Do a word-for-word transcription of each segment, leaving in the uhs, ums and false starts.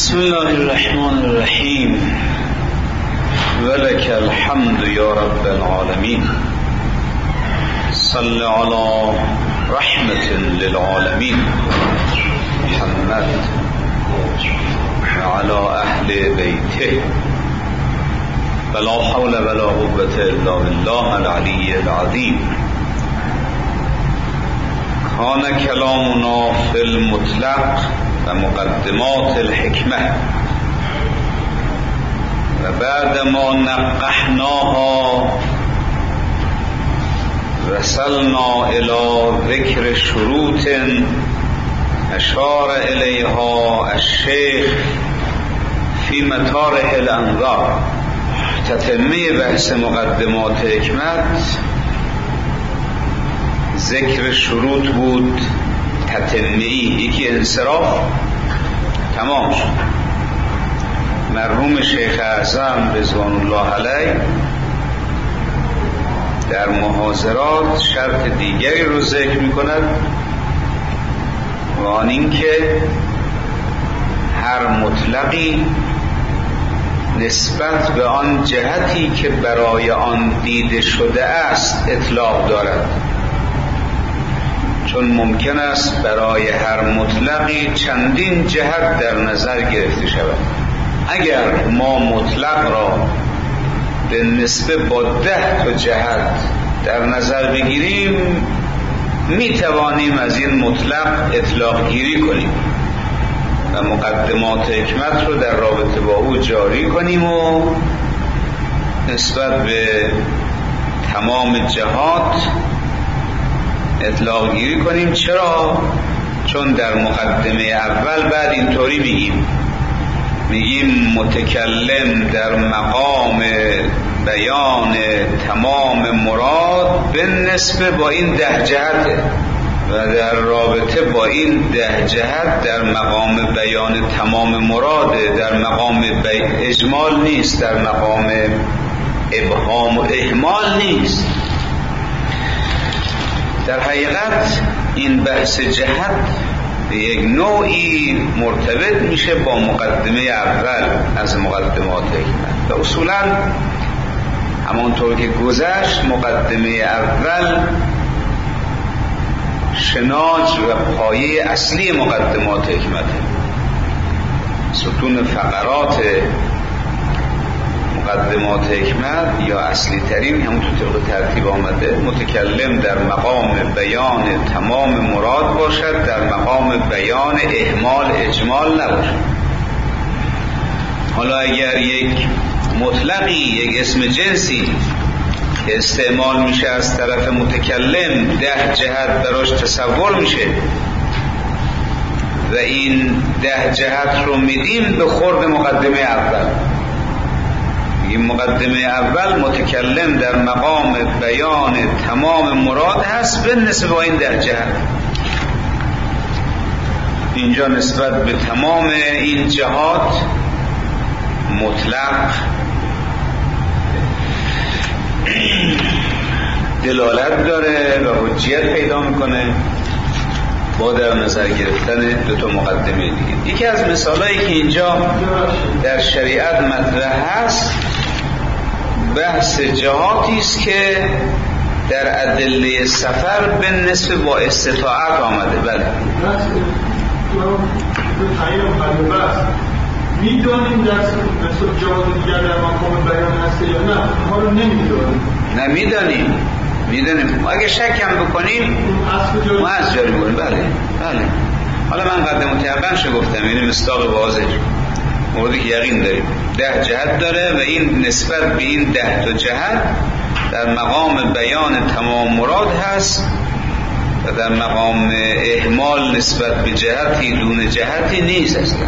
بسم الله الرحمن الرحیم ولک الحمد یا رب العالمین صل علی رحمت للعالمین محمد وعلى اهل بیته ولا حول ولا قوة الا بالله العلی العظیم. کان کلامنا فی المطلق و مقدمات الحکمه و بعد ما نقحناها وصلنا الى ذکر شروط اشار الیها الشیخ فی مطارح الانظار. تتمه بحث مقدمات حکمت ذکر شروط بود، تتمه‌ای یکی انصراف تمام شد. مرحوم شیخ اعظم رضوان الله علیه در محاضرات شرط دیگری رو ذکر می کند و آن این که هر مطلقی نسبت به آن جهتی که برای آن دیده شده است اطلاق دارد، چون ممکن است برای هر مطلقی چندین جهت در نظر گرفته شود. اگر ما مطلق را به نسبه با ده تا جهت در نظر بگیریم می توانیم از این مطلق اطلاق گیری کنیم و مقدمات حکمت رو در رابطه با او جاری کنیم و نسبت به تمام جهات اطلاق گیری کنیم. چرا؟ چون در مقدمه اول بعد اینطوری میگیم میگیم متکلم در مقام بیان تمام مراد به نسبه با این ده جهته و در رابطه با این ده جهت در مقام بیان تمام مراده، در مقام اجمال نیست، در مقام ابهام و اهمال نیست. در حقیقت این بحث جهت به یک نوعی مرتبط میشه با مقدمه اول از مقدمات حکمت و اصولا همانطور که گذشت مقدمه اول شناج و پایه اصلی مقدمات حکمت، ستون فقرات مقدمات حکمت یا اصلی ترین همون تو طبق ترتیب آمده متکلم در مقام بیان تمام مراد باشد، در مقام بیان اهمال اجمال نباشد. حالا اگر یک مطلقی، یک اسم جنسی که استعمال میشه از طرف متکلم ده جهت براش تصور میشه و این ده جهت رو میدیم به خورد مقدمه اول. این مقدمه اول متکلم در مقام بیان تمام مراد هست به نسبت با این ده جهت. اینجا نسبت به تمام این جهات مطلق دلالت داره و حجیت پیدا میکنه با در نظر گرفتن دو تا مقدمه دیگه. یکی از مثالایی که اینجا در شریعت مطرح هست بحث جهاتی است که در ادله سفر به نسبت با استطاعت آمده. بله میدونیم در مثل جهات دیگر در مقام بیان هسته یا نه؟ ما رو نمیدونیم. نه میدونیم میدونیم اگه شک هم بکنیم ما از جاری بکنیم. بله بله. حالا من قدم متعقن شو گفتم، یعنی مصداق واضح موردی که یقین داریم ده جهت داره و این نسبت به این ده تا جهت در مقام بیان تمام مراد هست و در مقام اهمال نسبت به جهتی دون جهتی نیست اصلا.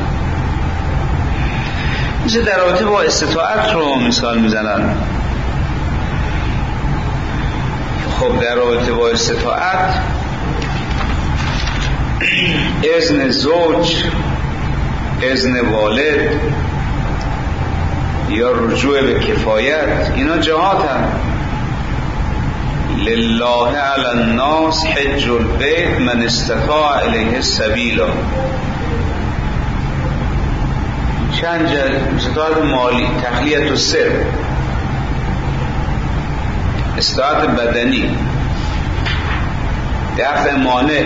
مثل در رابطه با استطاعت رو مثال میزنن. خب در رابطه با استطاعت اذن زوج، اذن والد یا رجوع به کفایت، اینا جهات هم. لله علی الناس حج البیت من استطاع الیه سبیلا. چند جهت، استطاعت مالی، تخلیت السر، استطاعت بدنی، دفع مانع،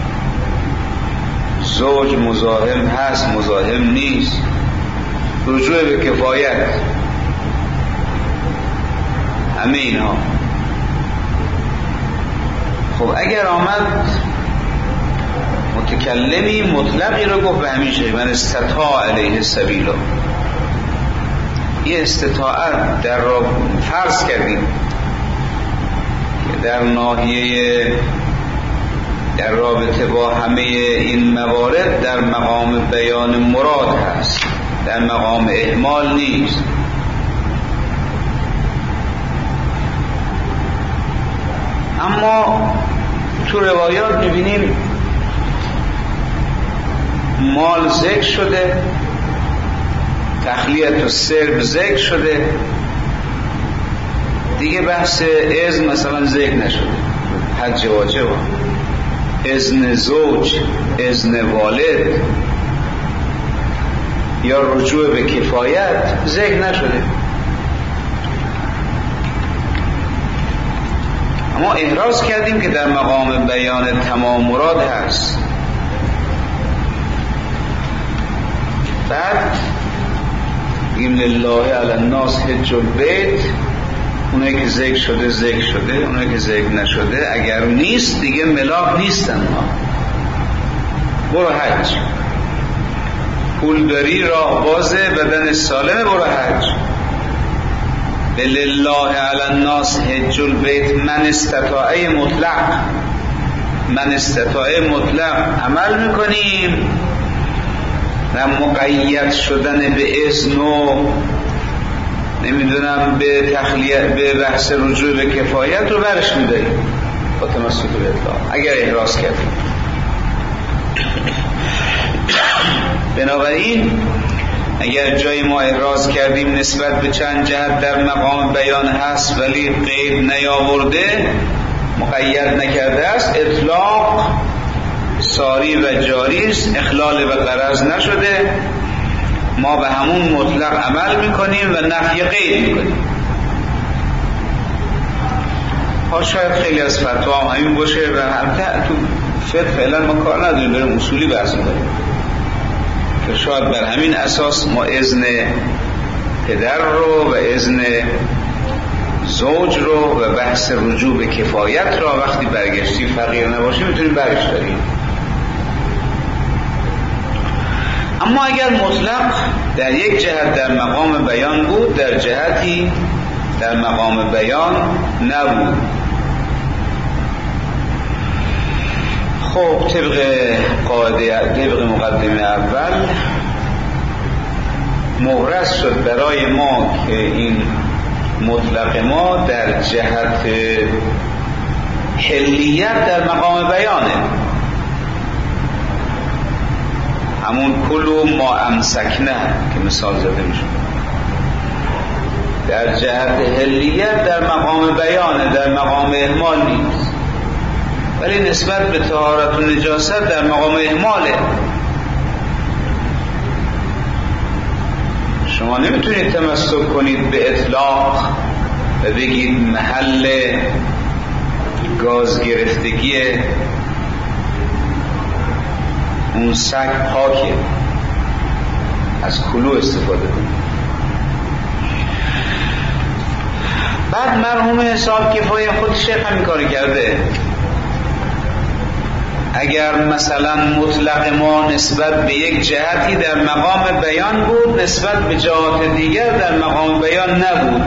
زوج مزاحم هست مزاحم نیست، رجوع به کفایت، همه اینها. خب اگر آمد متکلمی مطلقی رو گفت به همین شکل، من استطاع علیه سبیلا، یه استطاعت در را فرض کردیم که در ناحیه در رابطه با همه این موارد در مقام بیان مراد هست، در مقام اهمال نیست. اما تو روایات میبینیم مال ذکر شده، تخلیت و سرب ذکر شده، دیگه بحث اذن مثلا ذکر نشده، حج واجب، اذن زوج، اذن والد یا رجوع به کفایت ذکر نشده. اما احراز کردیم که در مقام بیان تمام مراد هست. بعد بگیم لله علی الناس حج البیت، اونایی که ذکر شده ذکر شده، اونایی که ذکر نشده اگر نیست دیگه ملاک نیستن. ها برو حج، پول داری، راه بازه، بدن سالمه، برو حج. لله علی الناس حج البیت، من استطاعه مطلق، من استطاعه مطلق عمل میکنیم، نه مقید شدن به اذن و نمیدونم به تخلیه، به بحث رجوع به کفایت رو برش میداریم با تمسک به اطلاق اگر احراز کردیم. بنابراین اگر جای ما احراز کردیم نسبت به چند جهت در مقام بیان هست ولی قید نیاورده، مقید نکرده است، اطلاق ساری و جاری است، اخلال به غرض نشده، ما به همون مطلق عمل میکنیم و نفی قید میکنیم. ها شاید خیلی از فتوا هم همین باشه و البته تو فقه فعلا ما کار نداریم، بریم اصولی بحث میکنیم که شاید بر همین اساس ما اذن پدر رو و اذن زوج رو و بحث رجوع به کفایت را وقتی برگشتی فقیر نباشیم میتونیم برش داریم. اما اگر مطلق در یک جهت در مقام بیان بود، در جهتی در مقام بیان نبود، خب طبق قاعده، طبق مقدمه اول مورث شد برای ما که این مطلق ما در جهت حلیت در مقام بیانه، همون کلو ما امسکنه که مثال زده میشه، در جهت حلیت در مقام بیانه، در مقام اهمال نیست، ولی نسبت به طهارت و نجاست در مقام اهماله. شما نمیتونید تمسک کنید به اطلاق و بگید محل گاز گرفتگی اون سگ پاکه، از کلو استفاده کنید. بعد مرحوم حساب کفایه خود شیخ همین کاری کرده. اگر مثلا مطلق ما نسبت به یک جهتی در مقام بیان بود، نسبت به جهات دیگر در مقام بیان نبود،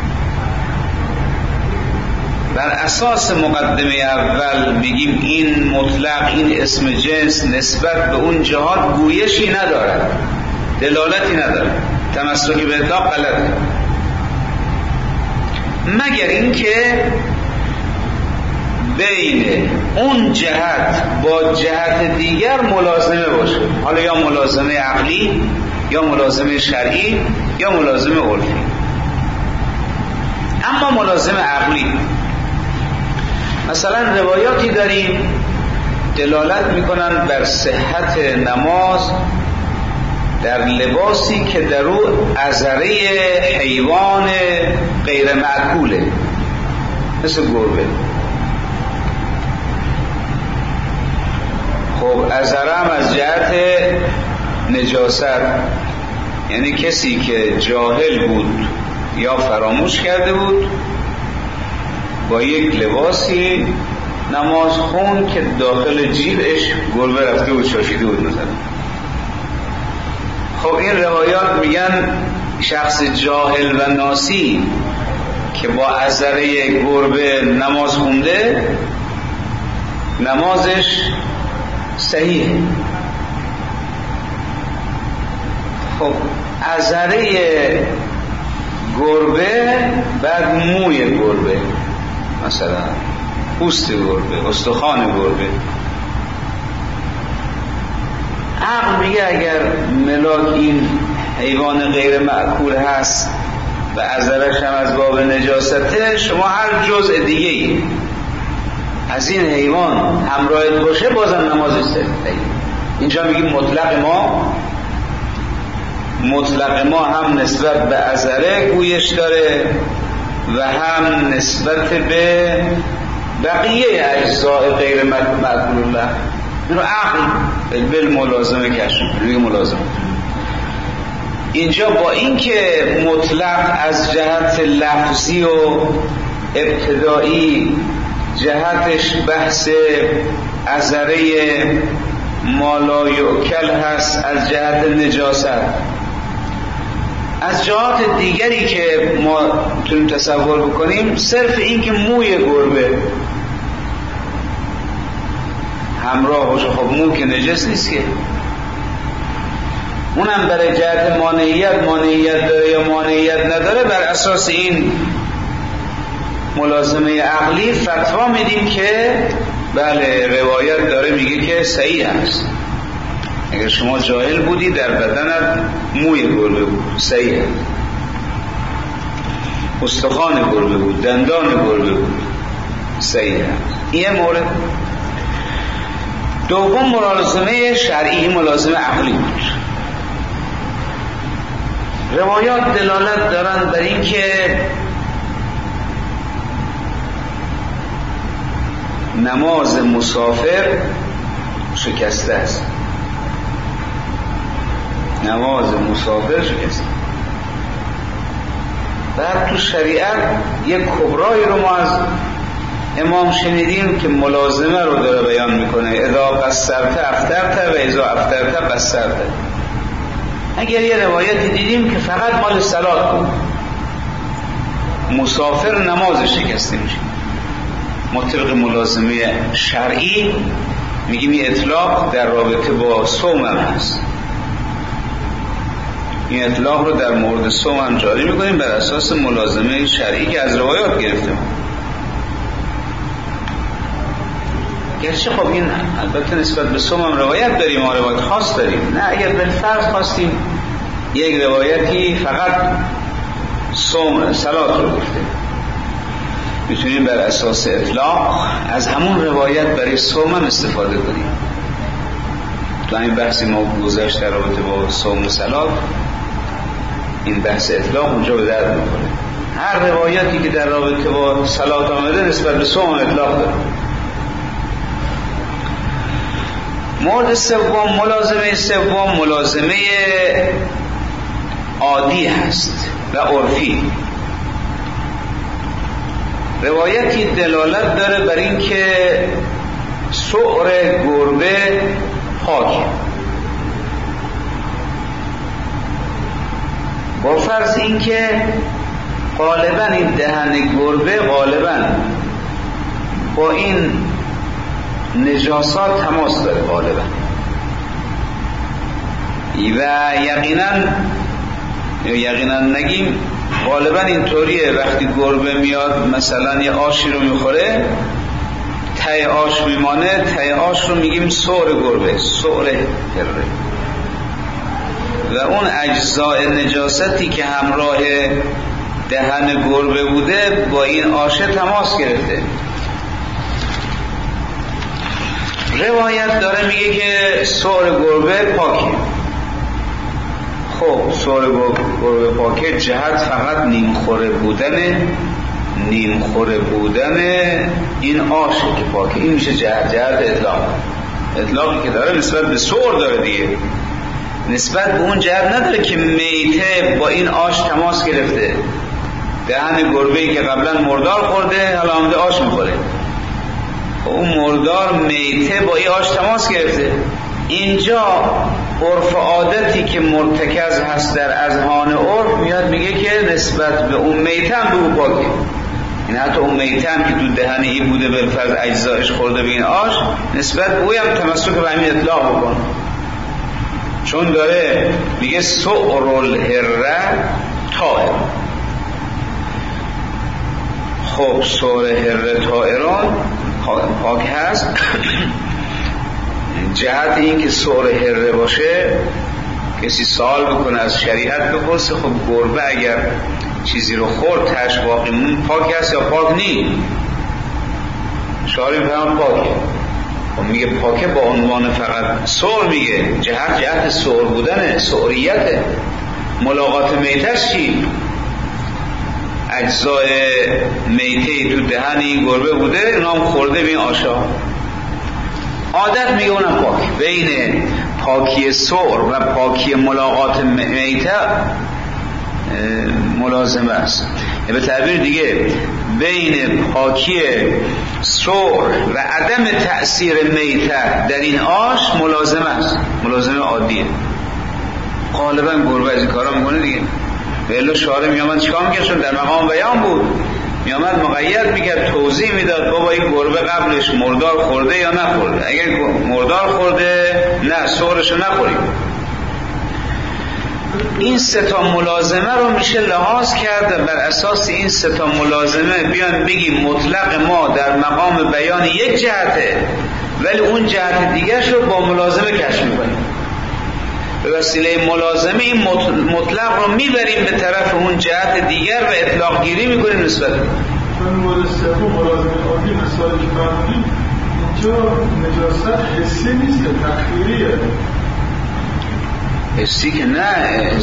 بر اساس مقدمه اول میگیم این مطلق، این اسم جنس نسبت به اون جهات گویشی ندارد، دلالتی ندارد، تمسکی به اطلاق غلطه، مگر اینکه بین اون جهت با جهت دیگر ملازمه باشه، حالا یا ملازمه عقلی یا ملازمه شرعی یا ملازمه عرفی. اما ملازمه عقلی مثلا روایاتی داریم دلالت میکنن بر صحت نماز در لباسی که در او عذره حیوان غیر معکوله، مثل گربه. خب عذره هم از جهت نجاست، یعنی کسی که جاهل بود یا فراموش کرده بود با یک لباسی نماز خون که داخل جیبش گربه رفته بود شاشیده بود مثلا. خب این روایات میگن شخص جاهل و ناسی که با عذره گربه نماز خونده نمازش صحیحه. خب عذره گربه بعد موی گربه، مثلا پوست گربه، استخوان گربه. عقل میگه اگر ملاک این حیوان غیر معکول هست و عذرش هم از باب نجاسته، شما هر جزء دیگه ای از این حیوان همراهت باشه بازم نمازش صحیحه. اینجا میگیم مطلق ما مطلق ما هم نسبت به عذره گویش داره و هم نسبت به بقیه اجزاء غیر معقول الله. اینو عقل بل ملازمه کشم روی ملازمه. اینجا با اینکه مطلق از جهت لفظی و ابتدایی جهتش بحث عذره مالا یؤکل هست از جهت نجاست، از جهات دیگری که ما تونیم تصور بکنیم صرف این که موی گربه همراه باشه، خب مو که نجس نیست که، اونم برای جهت مانعیت مانعیت داره یا مانعیت نداره، بر اساس این ملازمه عقلی فتوا میدیم که بله روایت داره میگه که صحیح است. اگر شما جاهل بودی در بدنت موی گربه بود صحیح، استخوان گربه بود، دندان گربه بود صحیح. این مورد دوم ملازمه شرعی، ملازمه عقلی بود. روایات دلالت دارن بر این که نماز مسافر شکسته است، نماز مسافر شکسته. بعد تو شریعت یک کبرایی رو ما از امام شنیدیم که ملازمه رو داره بیان میکنه، اذا قصرت افترت و اذا افترت قصرت. اگر یه روایتی دیدیم که فقط مال صلات بود، مسافر نمازش شکسته میشه، مطلق ملازمه شرعی میگیم این اطلاق در رابطه با صوم هم هست. این اطلاق رو در مورد صوم هم جاری میکنیم بر اساس ملازمه شرعی که از روایات گرفتیم. گرچه خب این البته نسبت به صوم هم روایت داریم، ما روایت خاص داریم. نه اگر بالفرض خواستیم یک روایتی فقط صوم صلات رو گفته، میتونیم بر اساس اطلاق از همون روایت برای صوم هم استفاده کنیم. تو این بحثی ما گذشت در رابطه با صوم و صلات، این بحث اطلاق اونجا به درد میکنه. هر روایتی که در رابطه با صلات آمده نسبت به صوم اطلاق داره. مورد سوم، ملازمه سوم ملازمه عادی هست و عرفی. روایتی دلالت داره بر این که سؤر گربه پاکه، با فرض این که غالبا این دهن گربه غالبا با این نجاسات تماس داره غالبا، و یقینا یقینا نگیم غالبا اینطوریه. وقتی گربه میاد مثلا یه آشی رو میخوره، ته آش میمانه، ته آش رو میگیم سؤر گربه، سؤر هره، و اون اجزاء نجاستی که همراه دهن گربه بوده با این آشه تماس گرفته. روایت داره میگه که سؤر گربه پاکه، خب سور گربه پاکه جهت فقط نیم خوره بودن نیم خوره بودن این آشه که پاکه، این میشه جهت جهت اطلاق. اطلاقی که داره نسبت به سور داره دیگه، نسبت به اون جهت نداره که میته با این آش تماس گرفته. دهن گربه‌ای که قبلا مردار خورده حالا آمده آش میخوره، اون مردار میته با این آش تماس گرفته. اینجا عرف عادتی که مرتکز هست در اذهان عرف میاد میگه که نسبت به اون میته هم به اون پاکه. این حتی اون میته هم که تو دهن این بوده بالفرض اجزایش خورده به این آش، نسبت به اوی هم تمسک به همین اطلاق بکن، چون داره میگه سعر الهره طائر. خب سعر هره طائران پاک هست. جهت این که سعر هره باشه کسی سوال بکنه از شریعت بپرسه خب گربه اگر چیزی رو خورد تش باقی مون پاک هست یا پاک نی؟ شعاری میفهم پاکه. خب میگه پاکه با عنوان فقط سعر، میگه جهت جهت سعر بودنه، سعریته. ملاقات میتش چی؟ اجزای میته تو دهن این گربه بوده، اونا هم خورده به این آشا. عادت میگه اونم پاک. بین پاکی سعر و پاکی ملاقات میته ملازمه است. به تعبیر دیگه بین پاکی سعر و عدم تأثیر میته در این آش ملازمه است، ملازمه عادیه. غالبا گربه از این کارا میکنه دیگه. ولی شعار میامد چیکار میکرد؟ چون در مقام بیان بود، میامد مقید میکرد، توضیح میداد بابا این گربه قبلش مردار خورده یا نخورده. اگر مردار خورده نه سعرشو نخوریم. این سه تا ملازمه رو میشه لحاظ کرده. بر اساس این سه تا ملازمه بیان بگیم مطلق ما در مقام بیان یک جهته، ولی اون جهت دیگرش رو با ملازمه کشف میکنیم. به وسیله ملازمه این مطلق رو میبریم به طرف اون جهت دیگر و اطلاق گیری میکنیم نسبت. چون مورد سوم ملازمه عادی مثالی که فرمودیم اینجا نجاست حسی نیست که تخیریه. حسی که نه،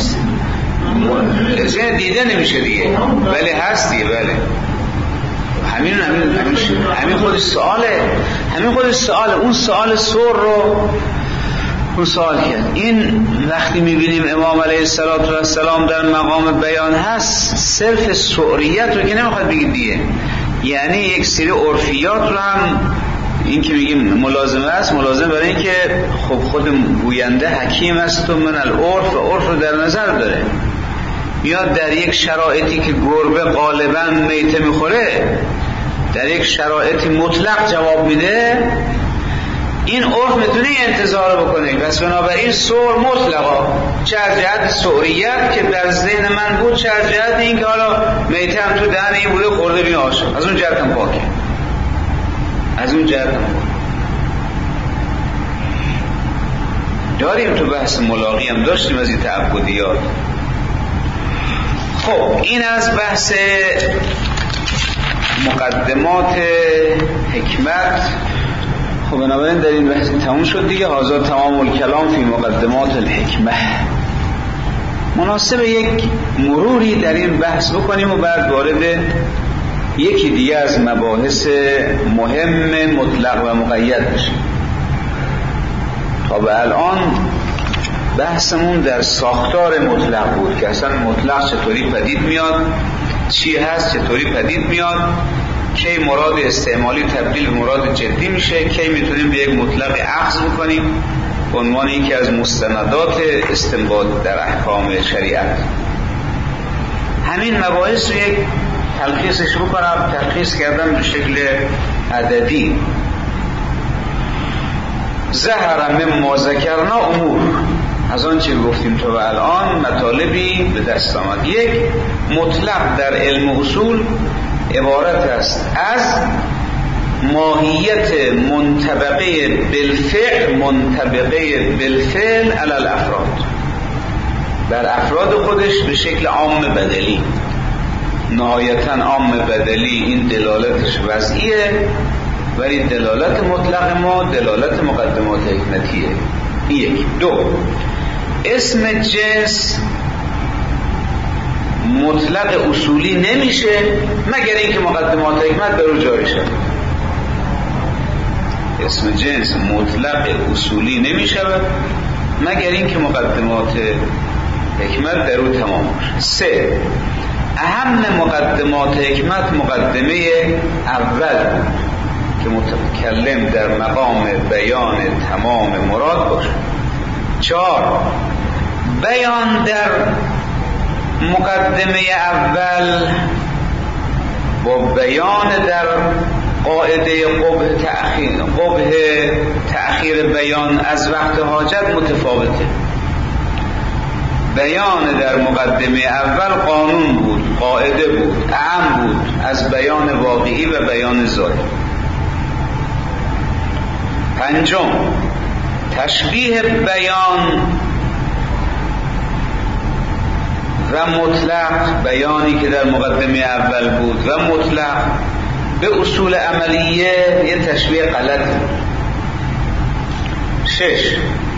حسی دیده نمیشه دیگه، ولی هست دیگه. بله همین همین همین همین خودش سواله، همین خودش سواله. اون سوال سور رو اون سوال کرد. این وقتی میبینیم امام علیه السلام در مقام بیان هست، صرف سعریت رو که نمیخواد بگید دیگه، یعنی یک سری عرفیات رو هم این که میگیم ملازمه است، ملازمه برای این که خب خود گوینده حکیم است و من العرف و عرف رو در نظر داره. میاد در یک شرایطی که گربه غالبا میته میخوره، در یک شرایطی مطلق جواب میده، این عرف میتونه انتظار بکنه. پس بنابراین سور مطلقا، چه از جهت سعریت که در ذهن من بود، چه از جهت این که حالا میته هم تو دهن این بوده خورده بین آشا، از اون جهت هم پاکه، از اون جهت هم پاکه. داریم تو بحث ملاقی هم داشتیم از این تعبدیات. خب این از بحث مقدمات حکمت. خب بنابراین در این بحث تموم شد دیگه. هذا تمام الکلام فی مقدمات الحکمه. مناسب یک مروری در این بحث بکنیم و بعد وارد یکی دیگه از مباحث مهم مطلق و مقید بشیم. تا به الان بحثمون در ساختار مطلق بود که اصلا مطلق چطوری پدید میاد، چی هست، چطوری پدید میاد، کی مراد استعمالی تبدیل به مراد جدی میشه، کی میتونیم به یک مطلق اخذ بکنیم به عنوان یکی از مستندات استنباط در احکام شریعت. همین مباحث رو یک تلخیصش بکنم. تلخیص کردم به شکل عددی. ظهر مما ذکرنا امور، از آن چه گفتیم تو و الان مطالبی به دست آمد. یک، مطلق در علم اصول عبارت است از ماهیت منطبقه بالفعل منطبقه بالفعل علی الافراد، بر افراد خودش به شکل عام بدلی. نهایتا عام بدلی این دلالتش وضعیه، ولی دلالت مطلق ما دلالت مقدمات حکمتیه. یک. دو، اسم جنس مطلق اصولی نمیشه مگر اینکه مقدمات حکمت بر او جاری شود. اسم جنس مطلق اصولی نمیشود مگر اینکه مقدمات حکمت در او تمام باشد. سه، اهم مقدمات حکمت مقدمه اول بود که متکلم در مقام بیان تمام مراد باشد. چهار، بیان در مقدمه اول با بیان در قاعده قبح تأخیر قبح تأخیر بیان از وقت حاجت متفاوته. بیان در مقدمه اول قانون بود، قاعده بود، اعم بود از بیان واقعی و بیان ظاهر. پنجم، تشبیه بیان و مطلق، بیانی که در مقدمه اول بود و مطلق به اصول عملیه یه تشبیه غلط بود. شش،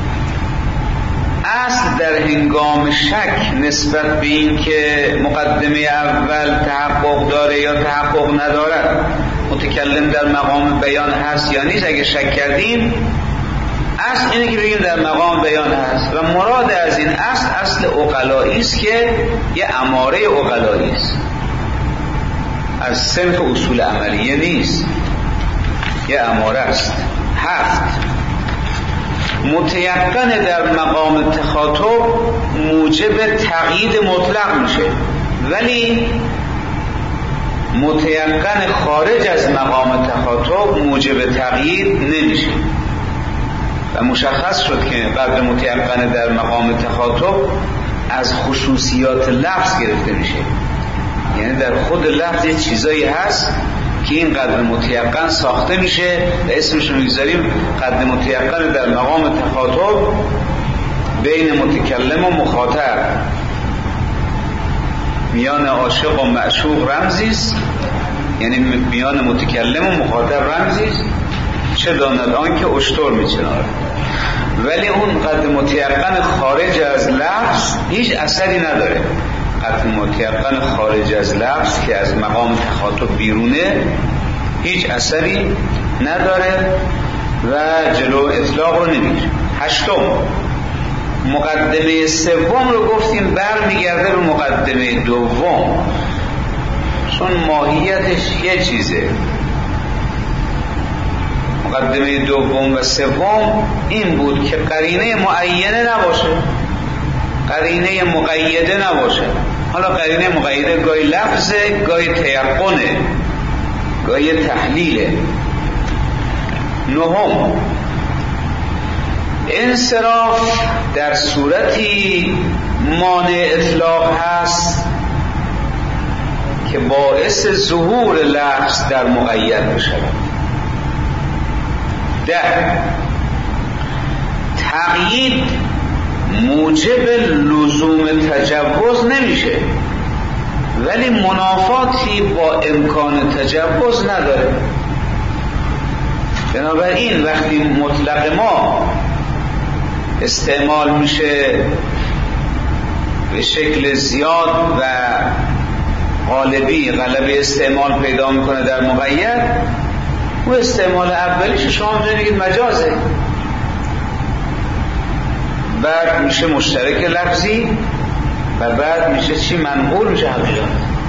اصل در هنگام شک نسبت به این که مقدمه اول تحقق داره یا تحقق ندارد، متکلم در مقام بیان هست یا نیست، اگه شک کردیم اصل اینه که بگیم در مقام بیان هست و مراد از این اصل اصل عقلایی است که یه اماره عقلایی است، از صنف اصول عملیه نیست، یه اماره است. هفت، متیقن در مقام تخاطب موجب تقیید مطلق میشه ولی متیقن خارج از مقام تخاطب موجب تقیید نمیشه و مشخص شد که قدر متیقن در مقام تخاطب از خصوصیات لفظ گرفته میشه، یعنی در خود لفظ یه چیزایی هست که این قدر متیقن ساخته میشه و اسمش رو میگذاریم قدر متیقن در مقام تخاطب بین متکلم و مخاطب، میان عاشق و معشوق رمزیست، یعنی میان متکلم و مخاطب رمزیست، چه داند آن که اشتر میچنارد. ولی اون قدر متیقن خارج از لفظ هیچ اثری نداره. قدر متیقن خارج از لفظ که از مقام تخاطب بیرونه هیچ اثری نداره و جلو اطلاق رو نمیگیره. هشتم، مقدمه سوم رو گفتیم برمیگرده به مقدمه دوم، چون ماهیتش یه چیزه. مقدمه دوم و سوم این بود که قرینه معینه نباشه، قرینه مقیده نباشه. حالا قرینه مقیده گاهی لفظه، گاهی تیقنه، گاهی تحلیله. نهم، انصراف در صورتی مانع اطلاق هست که باعث ظهور لفظ در مقید بشود. ده، تقیید موجب لزوم تجوز نمیشه ولی منافاتی با امکان تجوز نداره. بنابراین وقتی مطلق ما استعمال میشه به شکل زیاد و غالبی غلبه استعمال پیدا میکنه در مقید، و استعمال اولیش شما می‌دونید مجازه، بعد میشه مشترک لفظی و بعد میشه چی؟ منقول میشه حقیقت.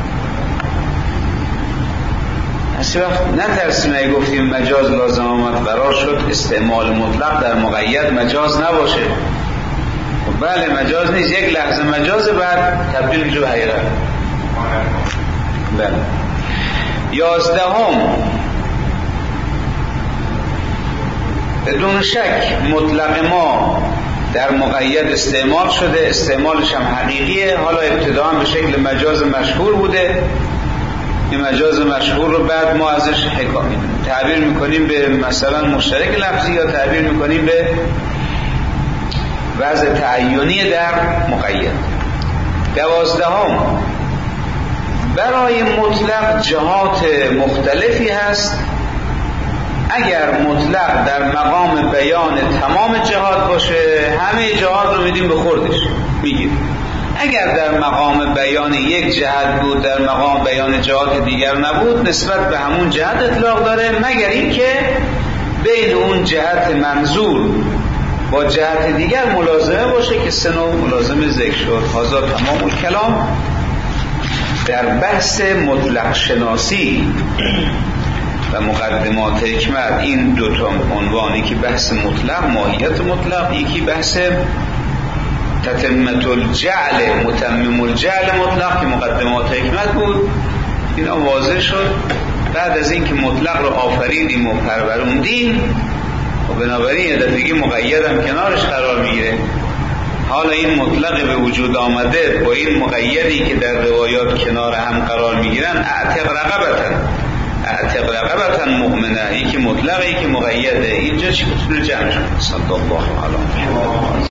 اصلا وقت نترسیم اگه گفتیم مجاز لازم آمد قرار شد استعمال مطلق در مقید مجاز نباشه. بله مجاز نیست، یک لحظه مجاز بعد تبدیل میشه به حقیقت. بله. یازدهم، بدون شک مطلق ما در مقید استعمال شده، استعمالش هم حقیقیه. حالا ابتدا هم به شکل مجاز مشهور بوده، این مجاز مشهور رو بعد ما ازش تعبیر میکنیم به مثلا مشترک لفظی یا تعبیر میکنیم به وضع تعیینی در مقید. دوازدهم، برای مطلق جهات مختلفی هست اگر مطلق در مقام بیان تمام جهات باشه همه جهات رو میدیم به خوردش میگیم. اگر در مقام بیان یک جهت بود در مقام بیان جهات دیگر نبود نسبت به همون جهت اطلاق داره، مگر اینکه بین اون جهت منظور با جهت دیگر ملازمه باشه که سه نوع ملازمه ذکر شد. هذا تمام الکلام در بحث مطلق شناسی و مقدمات حکمت. این دو تا عنوانی که بحث مطلق، ماهیت مطلق، یکی بحث تتمت الجعل، متمم الجعل مطلق که مقدمات حکمت بود، اینا واضح شد. بعد از این که مطلق رو آفریدیم و پروروندیم و بنابراین یه دفعه مقید هم کنارش قرار میگیره. حالا این مطلق به وجود آمده با این مقیدی که در روایات کنار هم قرار میگیرن، اعتق رقبتن اعتق رقبتن مؤمنه، یکی مطلقه یکی مقیده. اینجا چی بتونه جمع شد؟ صلی الله علیه و